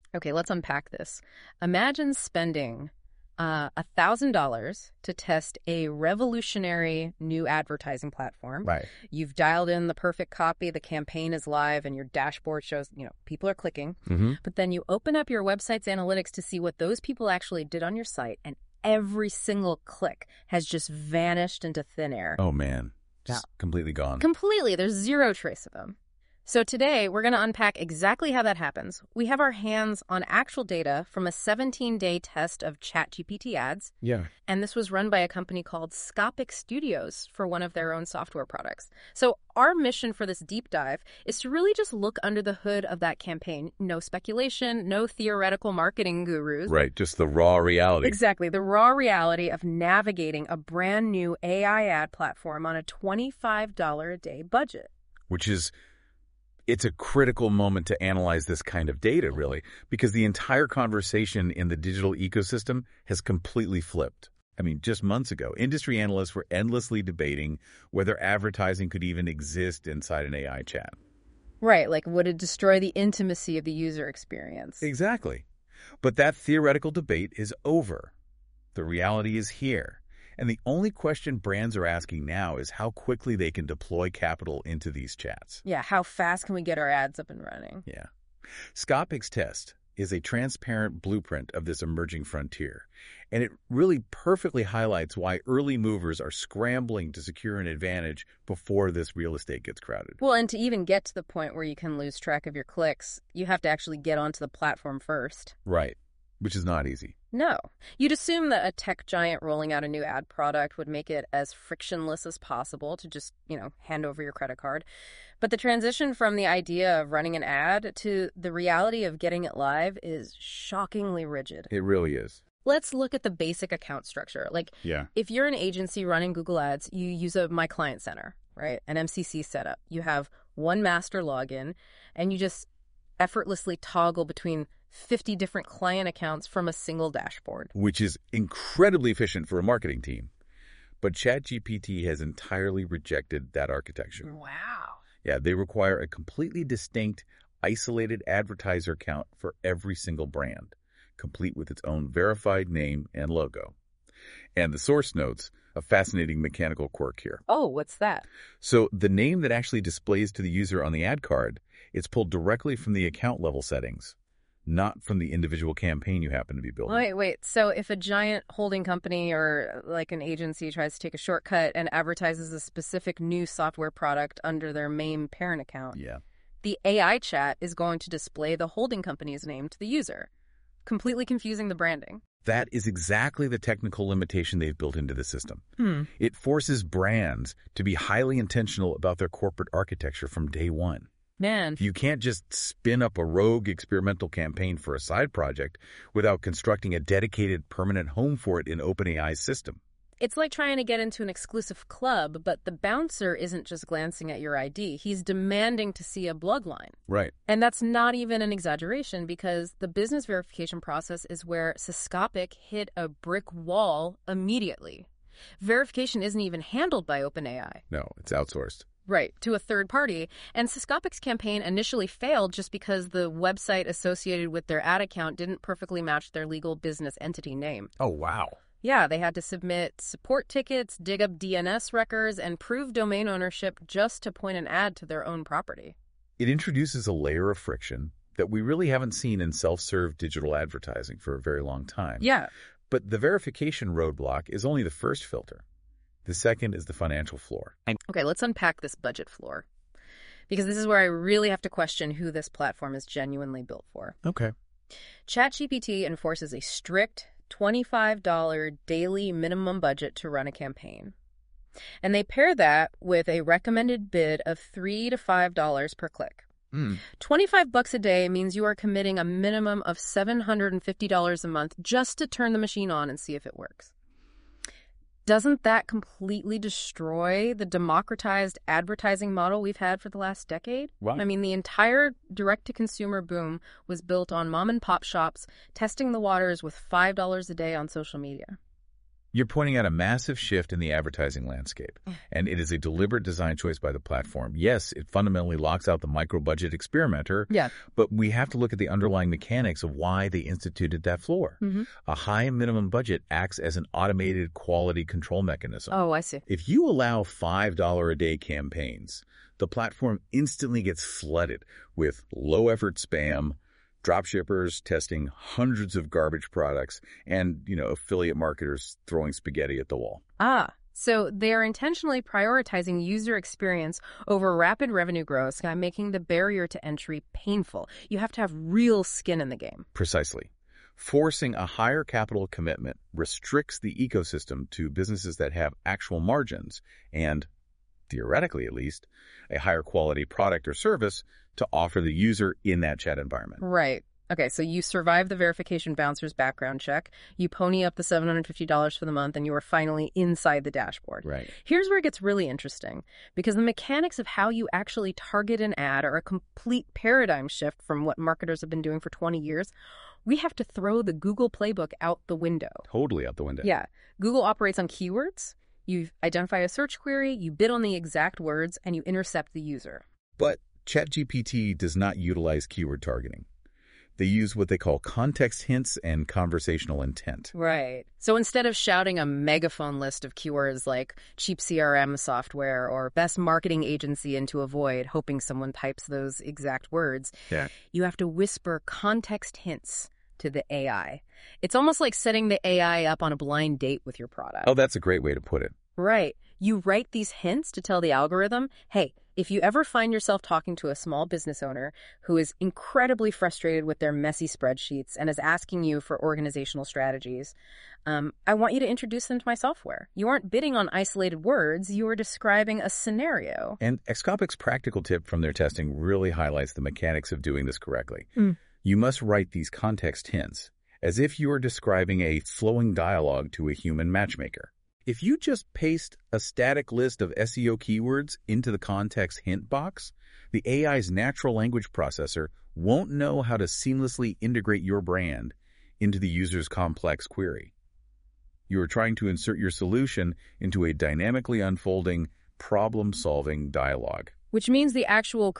Okay, let's unpack this. Imagine spending $1,000 to test a revolutionary new advertising platform. Right. You've dialed in the perfect copy, the campaign is live, and your dashboard shows, people are clicking. Mm-hmm. But then you open up your website's analytics to see what those people actually did on your site, and every single click has just vanished into thin air. Oh, man. Just completely gone. Completely. There's zero trace of them. So today, we're going to unpack exactly how that happens. We have our hands on actual data from a 17-day test of ChatGPT ads. Yeah. And this was run by a company called Scopic Studios for one of their own software products. So our mission for this deep dive is to really just look under the hood of that campaign. No speculation, no theoretical marketing gurus. Right. Just the raw reality. Exactly. The raw reality of navigating a brand new AI ad platform on a $25 a day budget. It's a critical moment to analyze this kind of data, really, because the entire conversation in the digital ecosystem has completely flipped. I mean, just months ago, industry analysts were endlessly debating whether advertising could even exist inside an AI chat. Right, like would it destroy the intimacy of the user experience? Exactly. But that theoretical debate is over. The reality is here. And the only question brands are asking now is how quickly they can deploy capital into these chats. Yeah, how fast can we get our ads up and running? Yeah. Scopic's test is a transparent blueprint of this emerging frontier, and it really perfectly highlights why early movers are scrambling to secure an advantage before this real estate gets crowded. Well, and to even get to the point where you can lose track of your clicks, you have to actually get onto the platform first. Right, which is not easy. No. You'd assume that a tech giant rolling out a new ad product would make it as frictionless as possible to just, hand over your credit card. But the transition from the idea of running an ad to the reality of getting it live is shockingly rigid. It really is. Let's look at the basic account structure. If you're an agency running Google Ads, you use a My Client Center, right? An MCC setup. You have one master login, and you just effortlessly toggle between 50 different client accounts from a single dashboard. Which is incredibly efficient for a marketing team. But ChatGPT has entirely rejected that architecture. Wow. Yeah, they require a completely distinct, isolated advertiser account for every single brand, complete with its own verified name and logo. And the source notes a fascinating mechanical quirk here. Oh, what's that? So the name that actually displays to the user on the ad card, it's pulled directly from the account level settings, not from the individual campaign you happen to be building. Wait. So if a giant holding company or like an agency tries to take a shortcut and advertises a specific new software product under their main parent account, the AI chat is going to display the holding company's name to the user, completely confusing the branding. That is exactly the technical limitation they've built into the system. It forces brands to be highly intentional about their corporate architecture from day one. Man. You can't just spin up a rogue experimental campaign for a side project without constructing a dedicated permanent home for it in OpenAI's system. It's like trying to get into an exclusive club, but the bouncer isn't just glancing at your ID. He's demanding to see a bloodline. Right. And that's not even an exaggeration because the business verification process is where Scopic hit a brick wall immediately. Verification isn't even handled by OpenAI. No, it's outsourced. Right, to a third party. And Scopic's campaign initially failed just because the website associated with their ad account didn't perfectly match their legal business entity name. Oh, wow. Yeah, they had to submit support tickets, dig up DNS records, and prove domain ownership just to point an ad to their own property. It introduces a layer of friction that we really haven't seen in self-serve digital advertising for a very long time. Yeah. But the verification roadblock is only the first filter. The second is the financial floor. Okay, let's unpack this budget floor, because this is where I really have to question who this platform is genuinely built for. Okay. ChatGPT enforces a strict $25 daily minimum budget to run a campaign. And they pair that with a recommended bid of $3 to $5 per click. $25 a day means you are committing a minimum of $750 a month just to turn the machine on and see if it works. Doesn't that completely destroy the democratized advertising model we've had for the last decade? Wow. I mean, the entire direct-to-consumer boom was built on mom-and-pop shops testing the waters with $5 a day on social media. You're pointing out a massive shift in the advertising landscape, and it is a deliberate design choice by the platform. Yes, it fundamentally locks out the micro-budget experimenter, Yeah. but we have to look at the underlying mechanics of why they instituted that floor. A high minimum budget acts as an automated quality control mechanism. Oh, I see. If you allow $5 a day campaigns, the platform instantly gets flooded with low-effort spam, dropshippers testing hundreds of garbage products, and, affiliate marketers throwing spaghetti at the wall. So they're intentionally prioritizing user experience over rapid revenue growth by making the barrier to entry painful. You have to have real skin in the game. Precisely. Forcing a higher capital commitment restricts the ecosystem to businesses that have actual margins and, theoretically at least, a higher quality product or service to offer the user in that chat environment. Right. Okay, so you survive the verification bouncer's background check, you pony up the $750 for the month, and you are finally inside the dashboard. Right. Here's where it gets really interesting, because the mechanics of how you actually target an ad are a complete paradigm shift from what marketers have been doing for 20 years. We have to throw the Google playbook out the window. Totally out the window. Yeah. Google operates on keywords. You identify a search query, you bid on the exact words, and you intercept the user. But ChatGPT does not utilize keyword targeting. They use what they call context hints and conversational intent. Right. So instead of shouting a megaphone list of keywords like cheap CRM software or best marketing agency into a void, hoping someone types those exact words, you have to whisper context hints to the AI. It's almost like setting the AI up on a blind date with your product. Oh, that's a great way to put it. Right. You write these hints to tell the algorithm, hey, if you ever find yourself talking to a small business owner who is incredibly frustrated with their messy spreadsheets and is asking you for organizational strategies, I want you to introduce them to my software. You aren't bidding on isolated words. You are describing a scenario. And Xcopic's practical tip from their testing really highlights the mechanics of doing this correctly. You must write these context hints as if you are describing a flowing dialogue to a human matchmaker. If you just paste a static list of SEO keywords into the context hint box, the AI's natural language processor won't know how to seamlessly integrate your brand into the user's complex query. You are trying to insert your solution into a dynamically unfolding, problem-solving dialogue. Which means the actual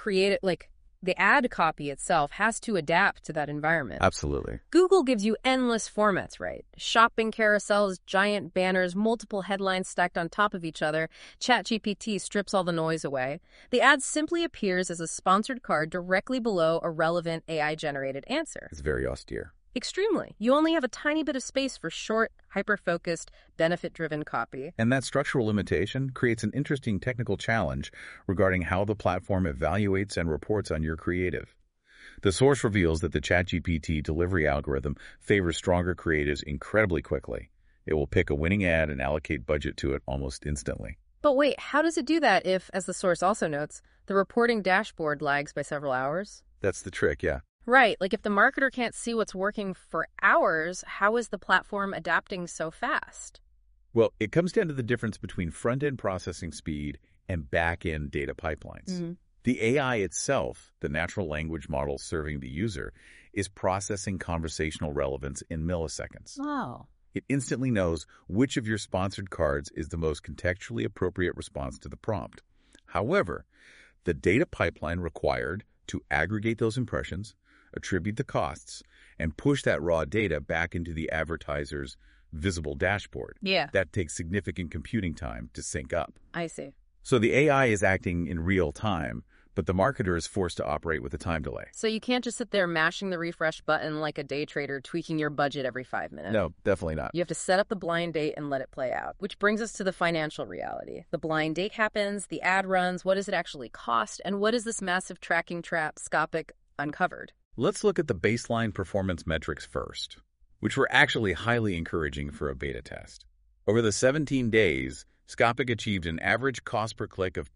the ad copy itself has to adapt to that environment. Absolutely. Google gives you endless formats, right? Shopping carousels, giant banners, multiple headlines stacked on top of each other. ChatGPT strips all the noise away. The ad simply appears as a sponsored card directly below a relevant AI-generated answer. It's very austere. Extremely. You only have a tiny bit of space for short, hyper-focused, benefit-driven copy. And that structural limitation creates an interesting technical challenge regarding how the platform evaluates and reports on your creative. The source reveals that the ChatGPT delivery algorithm favors stronger creatives incredibly quickly. It will pick a winning ad and allocate budget to it almost instantly. But wait, how does it do that if, as the source also notes, the reporting dashboard lags by several hours? That's the trick, yeah. Right. Like if the marketer can't see what's working for hours, how is the platform adapting so fast? Well, it comes down to the difference between front-end processing speed and back-end data pipelines. The AI itself, the natural language model serving the user, is processing conversational relevance in milliseconds. Wow. It instantly knows which of your sponsored cards is the most contextually appropriate response to the prompt. However, the data pipeline required to aggregate those impressions, attribute the costs, and push that raw data back into the advertiser's visible dashboard. Yeah. That takes significant computing time to sync up. I see. So the AI is acting in real time, but the marketer is forced to operate with a time delay. So you can't just sit there mashing the refresh button like a day trader tweaking your budget every 5 minutes. No, definitely not. You have to set up the blind date and let it play out, which brings us to the financial reality. The blind date happens, the ad runs, what does it actually cost, and what is this massive tracking trap Scopic uncovered? Let's look at the baseline performance metrics first, which were actually highly encouraging for a beta test. Over the 17 days, Scopic achieved an average cost per click of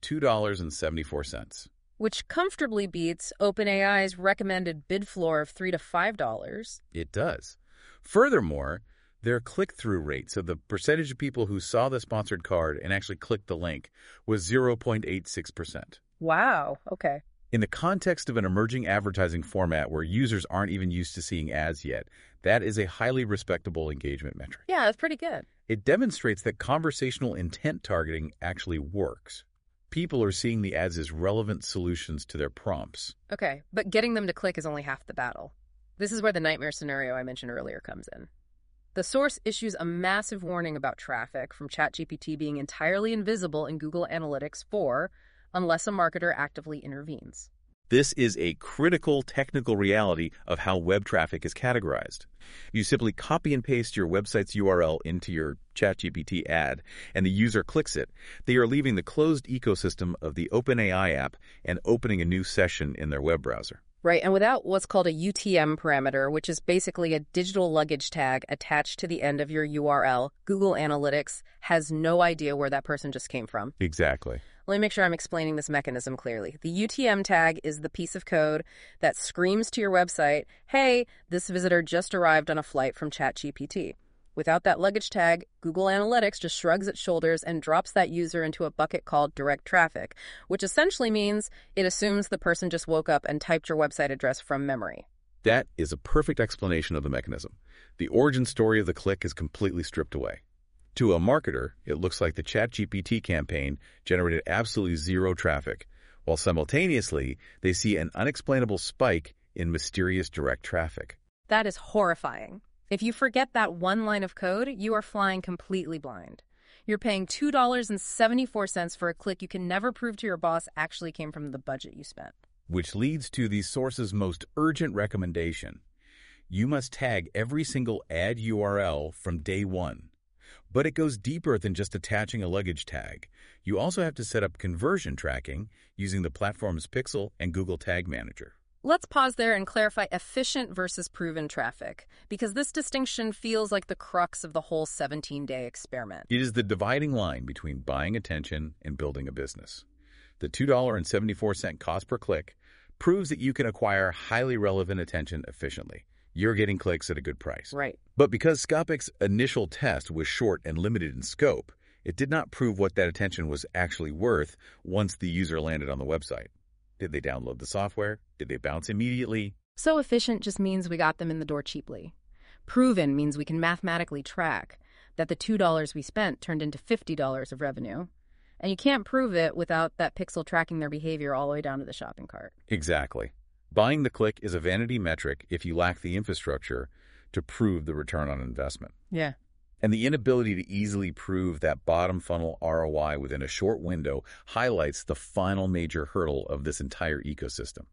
$2.74. Which comfortably beats OpenAI's recommended bid floor of $3 to $5. It does. Furthermore, their click-through rate, so the percentage of people who saw the sponsored card and actually clicked the link, was 0.86%. Wow, okay. In the context of an emerging advertising format where users aren't even used to seeing ads yet, that is a highly respectable engagement metric. Yeah, that's pretty good. It demonstrates that conversational intent targeting actually works. People are seeing the ads as relevant solutions to their prompts. Okay, but getting them to click is only half the battle. This is where the nightmare scenario I mentioned earlier comes in. The source issues a massive warning about traffic from ChatGPT being entirely invisible in Google Analytics 4 unless a marketer actively intervenes. This is a critical technical reality of how web traffic is categorized. You simply copy and paste your website's URL into your ChatGPT ad, and the user clicks it. They are leaving the closed ecosystem of the OpenAI app and opening a new session in their web browser. Right, and without what's called a UTM parameter, which is basically a digital luggage tag attached to the end of your URL, Google Analytics has no idea where that person just came from. Exactly. Let me make sure I'm explaining this mechanism clearly. The UTM tag is the piece of code that screams to your website, hey, this visitor just arrived on a flight from ChatGPT. Without that luggage tag, Google Analytics just shrugs its shoulders and drops that user into a bucket called direct traffic, which essentially means it assumes the person just woke up and typed your website address from memory. That is a perfect explanation of the mechanism. The origin story of the click is completely stripped away. To a marketer, it looks like the ChatGPT campaign generated absolutely zero traffic, while simultaneously they see an unexplainable spike in mysterious direct traffic. That is horrifying. If you forget that one line of code, you are flying completely blind. You're paying $2.74 for a click you can never prove to your boss actually came from the budget you spent. Which leads to the source's most urgent recommendation. You must tag every single ad URL from day one. But it goes deeper than just attaching a luggage tag. You also have to set up conversion tracking using the platform's Pixel and Google Tag Manager. Let's pause there and clarify efficient versus proven traffic, because this distinction feels like the crux of the whole 17-day experiment. It is the dividing line between buying attention and building a business. The $2.74 cost per click proves that you can acquire highly relevant attention efficiently. You're getting clicks at a good price. Right. But because Scopic's initial test was short and limited in scope, it did not prove what that attention was actually worth once the user landed on the website. Did they download the software? Did they bounce immediately? So efficient just means we got them in the door cheaply. Proven means we can mathematically track that the $2 we spent turned into $50 of revenue. And you can't prove it without that pixel tracking their behavior all the way down to the shopping cart. Exactly. Buying the click is a vanity metric if you lack the infrastructure to prove the return on investment. Yeah. And the inability to easily prove that bottom funnel ROI within a short window highlights the final major hurdle of this entire ecosystem.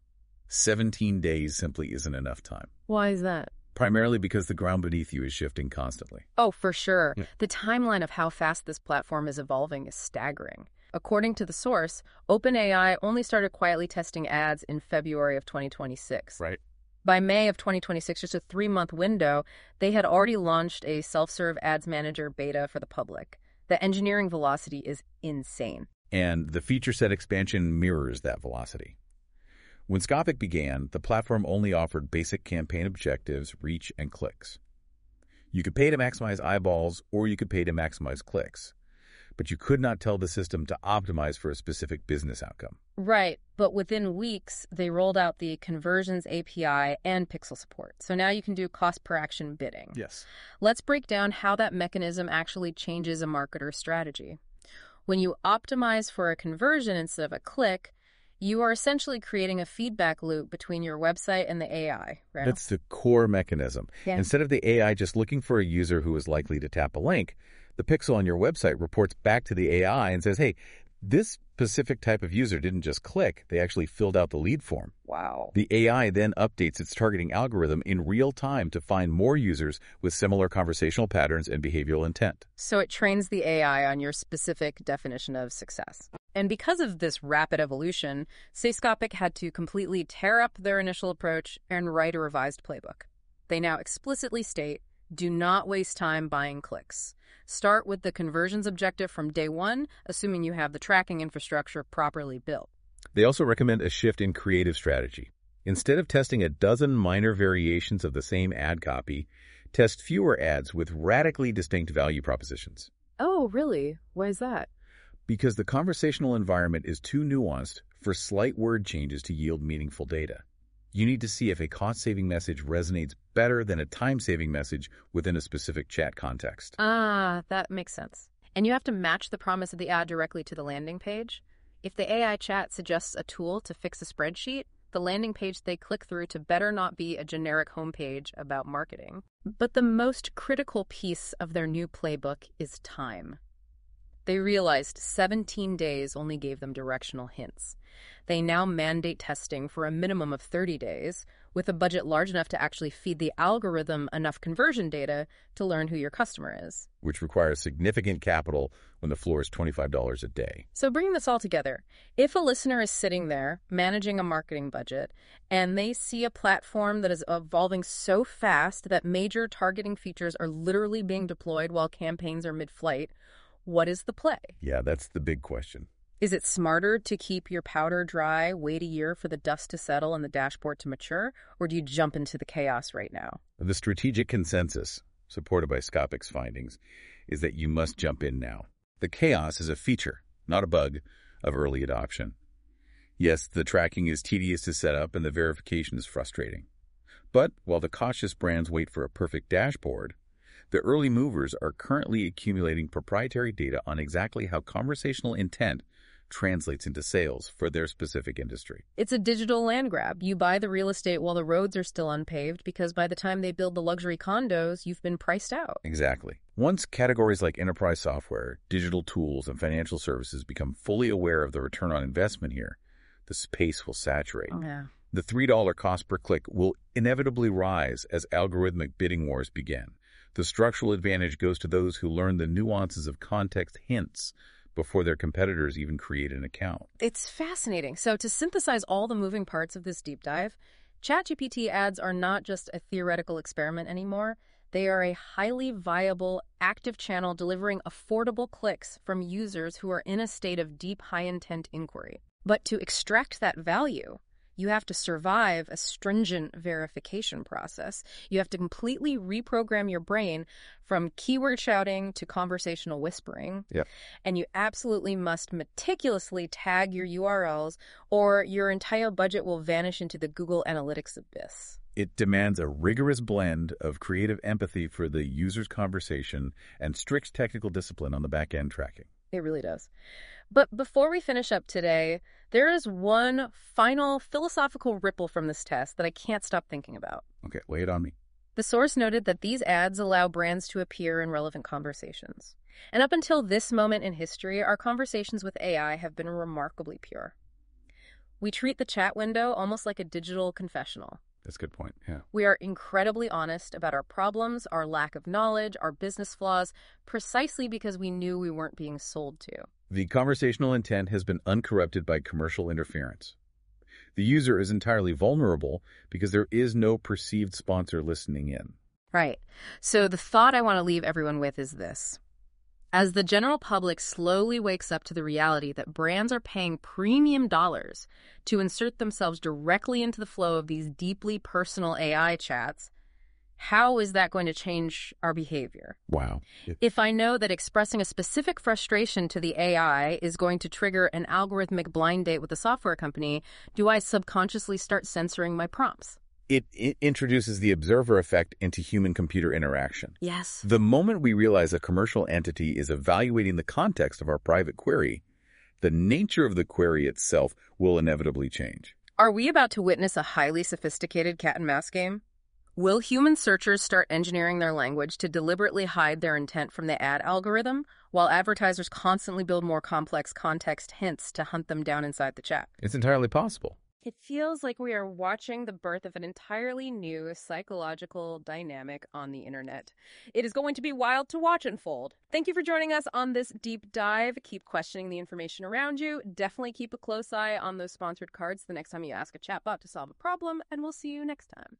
17 days simply isn't enough time. Why is that? Primarily because the ground beneath you is shifting constantly. Oh, for sure. Yeah. The timeline of how fast this platform is evolving is staggering. According to the source, OpenAI only started quietly testing ads in February of 2026. Right. By May of 2026, just a 3-month window, they had already launched a self-serve ads manager beta for the public. The engineering velocity is insane. And the feature set expansion mirrors that velocity. When Scopic began, the platform only offered basic campaign objectives, reach, and clicks. You could pay to maximize eyeballs, or you could pay to maximize clicks. But you could not tell the system to optimize for a specific business outcome. Right, but within weeks, they rolled out the Conversions API and Pixel support. So now you can do cost per action bidding. Yes. Let's break down how that mechanism actually changes a marketer's strategy. When you optimize for a conversion instead of a click, you are essentially creating a feedback loop between your website and the AI, right? That's the core mechanism. Yeah. Instead of the AI just looking for a user who is likely to tap a link, the pixel on your website reports back to the AI and says, hey, this specific type of user didn't just click, they actually filled out the lead form. Wow. The AI then updates its targeting algorithm in real time to find more users with similar conversational patterns and behavioral intent. So it trains the AI on your specific definition of success. And because of this rapid evolution, Scopic had to completely tear up their initial approach and write a revised playbook. They now explicitly state, do not waste time buying clicks. Start with the conversions objective from day one, assuming you have the tracking infrastructure properly built. They also recommend a shift in creative strategy. Instead of testing a dozen minor variations of the same ad copy, test fewer ads with radically distinct value propositions. Oh, really? Why is that? Because the conversational environment is too nuanced for slight word changes to yield meaningful data. You need to see if a cost-saving message resonates better than a time-saving message within a specific chat context. Ah, that makes sense. And you have to match the promise of the ad directly to the landing page. If the AI chat suggests a tool to fix a spreadsheet, the landing page they click through to better not be a generic homepage about marketing. But the most critical piece of their new playbook is time. They realized 17 days only gave them directional hints. They now mandate testing for a minimum of 30 days, with a budget large enough to actually feed the algorithm enough conversion data to learn who your customer is. Which requires significant capital when the floor is $25 a day. So bringing this all together, if a listener is sitting there managing a marketing budget and they see a platform that is evolving so fast that major targeting features are literally being deployed while campaigns are mid-flight, what is the play? Yeah, that's the big question. Is it smarter to keep your powder dry, wait a year for the dust to settle and the dashboard to mature, or do you jump into the chaos right now? The strategic consensus, supported by Scopic's findings, is that you must jump in now. The chaos is a feature, not a bug, of early adoption. Yes, the tracking is tedious to set up and the verification is frustrating. But while the cautious brands wait for a perfect dashboard, the early movers are currently accumulating proprietary data on exactly how conversational intent translates into sales for their specific industry. It's a digital land grab. You buy the real estate while the roads are still unpaved because by the time they build the luxury condos, you've been priced out. Exactly. Once categories like enterprise software, digital tools, and financial services become fully aware of the return on investment here, the space will saturate. Yeah. The $3 cost per click will inevitably rise as algorithmic bidding wars begin. The structural advantage goes to those who learn the nuances of context hints before their competitors even create an account. It's fascinating. So to synthesize all the moving parts of this deep dive, ChatGPT ads are not just a theoretical experiment anymore. They are a highly viable, active channel delivering affordable clicks from users who are in a state of deep, high-intent inquiry. But to extract that value, you have to survive a stringent verification process. You have to completely reprogram your brain from keyword shouting to conversational whispering. Yep. And you absolutely must meticulously tag your URLs or your entire budget will vanish into the Google Analytics abyss. It demands a rigorous blend of creative empathy for the user's conversation and strict technical discipline on the back-end tracking. It really does. But before we finish up today, there is one final philosophical ripple from this test that I can't stop thinking about. Okay, lay it on me. The source noted that these ads allow brands to appear in relevant conversations. And up until this moment in history, our conversations with AI have been remarkably pure. We treat the chat window almost like a digital confessional. That's a good point, yeah. We are incredibly honest about our problems, our lack of knowledge, our business flaws, precisely because we knew we weren't being sold to. The conversational intent has been uncorrupted by commercial interference. The user is entirely vulnerable because there is no perceived sponsor listening in. Right. So the thought I want to leave everyone with is this. As the general public slowly wakes up to the reality that brands are paying premium dollars to insert themselves directly into the flow of these deeply personal AI chats, how is that going to change our behavior? Wow. If I know that expressing a specific frustration to the AI is going to trigger an algorithmic blind date with a software company, do I subconsciously start censoring my prompts? It introduces the observer effect into human-computer interaction. Yes. The moment we realize a commercial entity is evaluating the context of our private query, the nature of the query itself will inevitably change. Are we about to witness a highly sophisticated cat and mouse game? Will human searchers start engineering their language to deliberately hide their intent from the ad algorithm, while advertisers constantly build more complex context hints to hunt them down inside the chat? It's entirely possible. It feels like we are watching the birth of an entirely new psychological dynamic on the internet. It is going to be wild to watch unfold. Thank you for joining us on this deep dive. Keep questioning the information around you. Definitely keep a close eye on those sponsored cards the next time you ask a chatbot to solve a problem, and we'll see you next time.